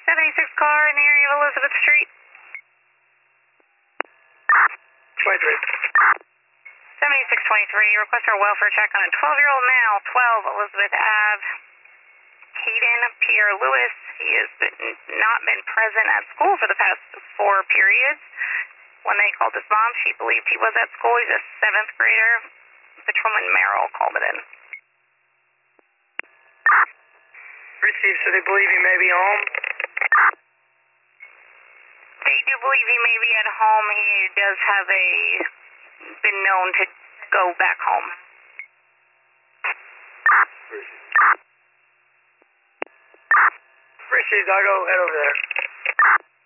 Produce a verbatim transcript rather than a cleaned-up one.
seventy-six car in the area of Elizabeth Street. twenty-three. seventy-six twenty-three, request for a welfare check on a twelve-year-old male, twelve Elizabeth Ave. Hayden Pierre Lewis. He has been, not been present at school for the past four periods. When they called his mom, she believed he was at school. He's a seventh grader. Patrolman Merrill called it in. Received, so they believe he may be home? They do believe he may be at home. He does have a, been known to go back home. Received, I'll go head over there.